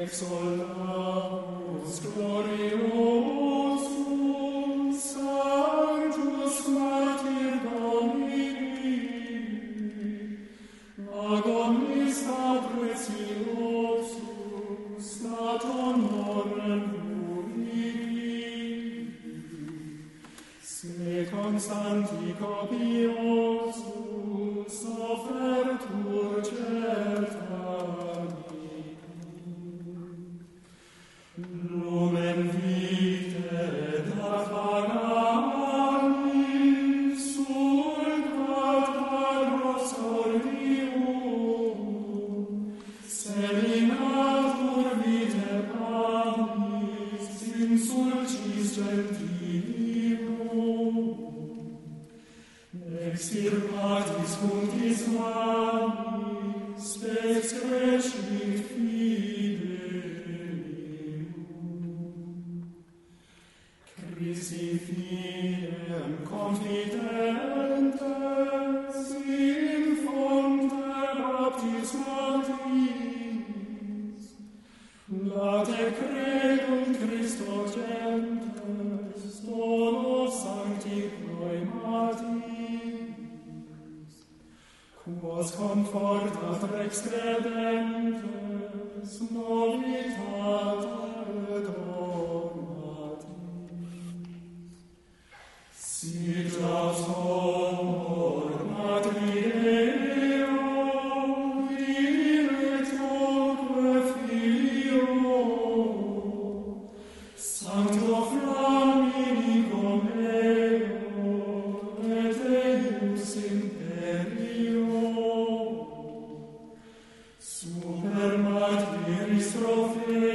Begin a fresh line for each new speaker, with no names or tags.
Exolamus gloriosum Sanctus Martyr Domini, ad omnis a preciosus dat honorem Domini, se constanti copiosus offertur certami, lumen vitae dat vaganis sulcat agros cordium, seminatur vitae panis in sulcis gentilibus, extirpatis cunctis manis, spes crescit fidelium. Christi fidem confidentes in fonte baptismatis, late credum Christo gentes, dono sancti proematis, quos confortat rex credentes, novitate donatis. Sit aut honor matri Deo, dilectoque Filio, Sancto Flaminico meo, et Eius imperio, super matris Tropheus,